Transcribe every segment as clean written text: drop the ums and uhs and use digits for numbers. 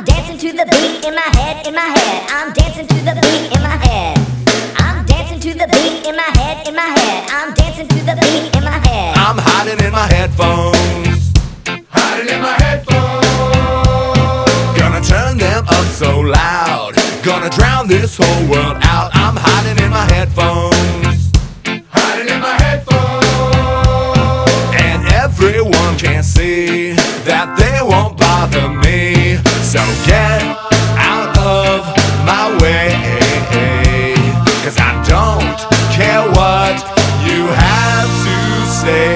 I'm dancing to the beat in my head, in my head. I'm dancing to the beat in my head. I'm dancing to the beat in my head, in my head. I'm dancing to the beat in my head. I'm hiding in my headphones, hiding in my headphones. Gonna turn them up so loud, gonna drown this whole world out. I'm hiding in my headphones, hiding in my headphones. And everyone can see that they won't bother me. So get out of my way, 'cause I don't care what you have to say.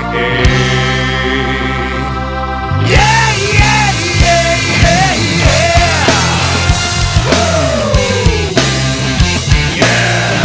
Yeah, yeah, yeah, yeah, yeah. Yeah.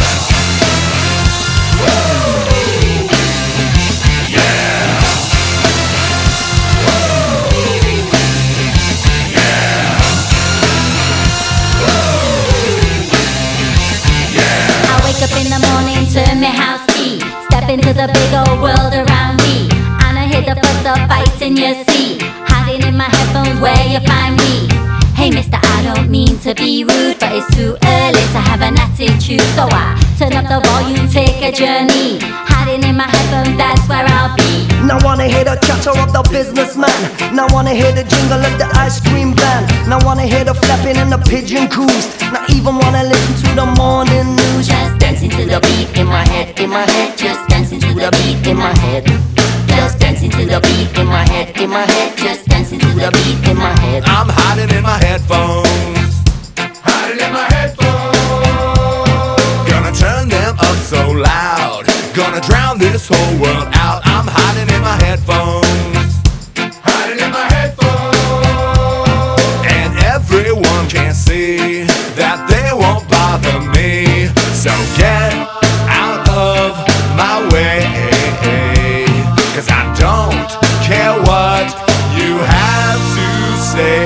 Up in the morning, turn my house key, step into the big old world around me. And I hear the fuss of fighting you see, hiding in my headphones where you find me. Hey mister, I don't mean to be rude, but it's too early to have an attitude. So I turn up the volume, take a journey, hiding in my headphones, that's where I'll be. Now wanna hear the chatter of the businessman. Now wanna hear the jingle of the ice cream van. Now wanna hear the flapping and the pigeon coos. Not even wanna listen to the morning news. Just dancing to the beat in my head, in my head. Just dancing to the beat in my head. Just dancing to the beat in my head, in my head. Just dancing to the beat in my head. I'm hiding in my headphones, hiding in my headphones. Gonna turn them up so loud, gonna drown this whole world out. I'm hiding in my headphones, hiding in my headphones. And everyone can see that they won't bother me. So get out of my way, 'cause I don't care what you have to say.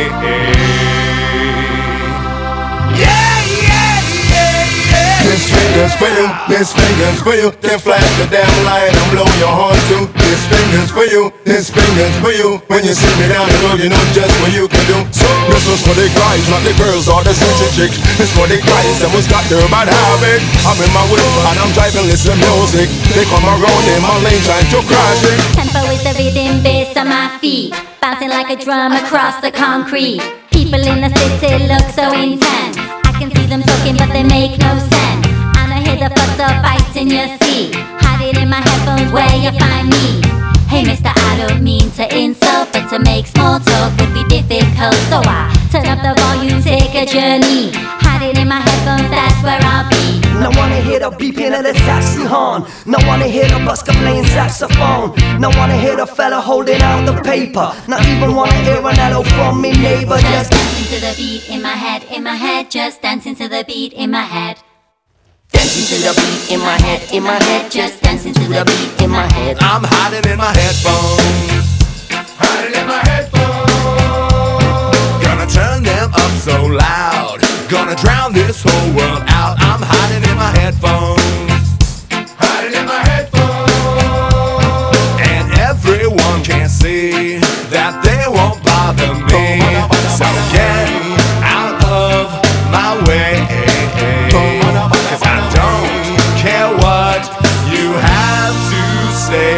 Yeah, yeah, yeah, yeah. This finger's for you, this finger's for you. Then flash the damn light and blow your horn too. This finger's for you, this finger's for you. When you see me down the road, you know just what you can do. So this is for the guys, not the girls or the sexy chicks. This for the guys that was got their bad habit. I'm in my whip and I'm driving, listen music. They come around in my lane trying to crash it. Tempo is the rhythm bass on my feet, bouncing like a drum across the concrete. People in the city look so intense, I can see them talking but they make no sense. And I hear the fuss of fighting you see, hiding in my headphones where you find me. Hey mister, I don't mean to insult, but to make small talk would be difficult. So I turn up the volume, take a journey, hiding in my headphones, that's where I'll be. Now wanna hear the beeping of the taxi horn. Now wanna hear the busker playing saxophone. Now wanna hear the fella holding out the paper. Not even wanna hear an hello from me neighbor. Just dancing to the beat in my head, in my head. Just dancing to the beat in my head. Dancing to the beat in my head, in my head. Just dancing to the beat in my head. I'm hiding in my headphones, hiding in my headphones. Gonna turn them up so loud, gonna drown this whole world out. I'm hiding in my headphones, hiding in my headphones. And everyone can see that they won't bother me. So get out of my way, 'cause I don't care what you have to say.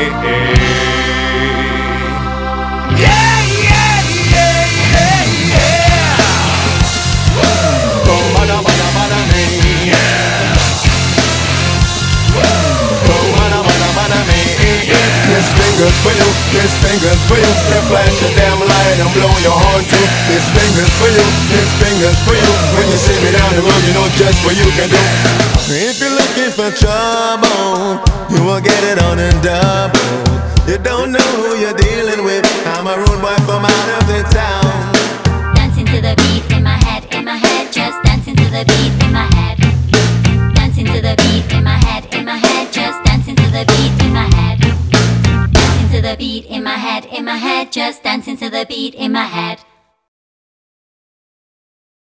Yeah, yeah, yeah, yeah, yeah. This finger's for you, this finger's for you. Then flash the damn light and blow your horn too. This finger's for you, this finger's for you. When you see me down the road, you know just what you can do. If you're looking for trouble, you will get it on a double. You don't know who you're dealing with. I'm a rude boy from out of the town. Dancing to the beat in my head, in my head. Just dancing to the beat in my head. Dancing to the beat in my head, in my head. Just dancing to the beat in my head. Dancing to the beat in my head, in my head. Just dancing to the beat in my head.